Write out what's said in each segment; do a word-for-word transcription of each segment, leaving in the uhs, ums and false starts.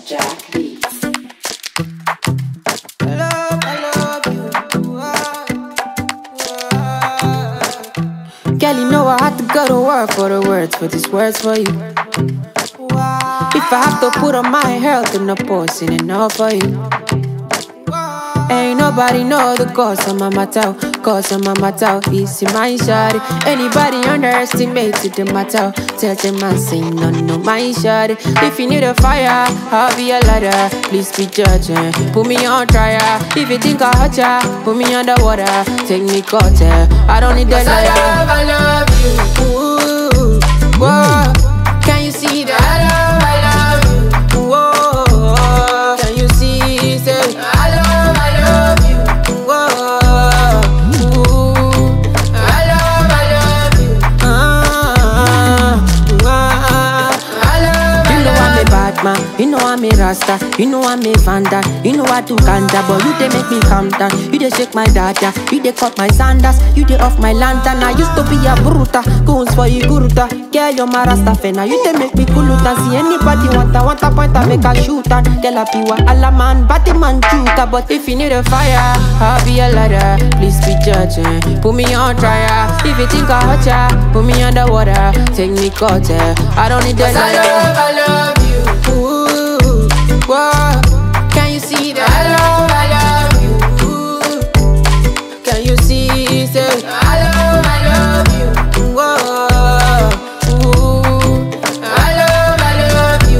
Jack Lee. I love, I love you. Girl, you know I had to go to work for the words, for these words for you. If I have to put on my health in the post, in enough for you. Ain't nobody know the cause of my matter, cause of my matter. It's in my shawty. Anybody underestimated the matter, tell them I say no, no, my shawty. If you need a fire, I'll be a ladder. Please be judging, put me on trial. If you think I hurt ya, put me underwater. Take me cutter, I don't need the liar. I love, I love you. Ooh, whoa. Can you see that? I love, I love you. Whoa, can you see? Say, I love, I love you. Whoa, ooh, I love, I love you. Ah, ah, I love, you know I'm a bad man, you know I'm a rasta, you know I'm a vanda, you know I do ganja, but you they make me calm down. You they shake my data, you they cut my sandals, you they off my lantern. I used to be a bruta, goons for you guruta. Girl, you're my rasta fena, you they make me kuluta. See anybody want a want a point, I make a shoot and girl I be wa alla man, batty man chuka. But if you need a fire, I'll be a ladder. Please be judging, put me on trial. If you think I hurt ya, put me underwater. Take me cutter, I don't need the liar. I love, I love you. Ooh, whoa, can you see that? I love, I love you. Ooh, can you see? Say, I love, I love you. Whoa, ooh, I love, I love you.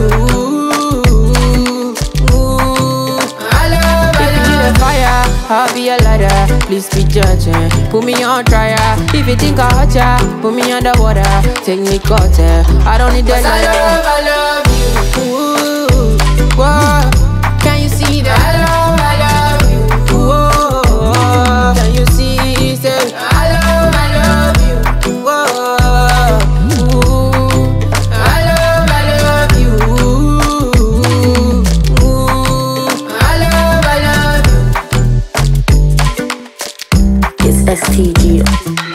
Ooh, I love, I love you. If you need a fire, I'll be a ladder. Please be judging, put me on trial. If you think I hurt ya, put me underwater. Take me cutter, I don't need the liar. I love, I love you. Ooh, whoa, can you see that? I love, I love you. Whoa, can you see? Say, I love, I love you. Whoa, ooh, I love, I love you. Ooh, I love, I love you. It's S T G.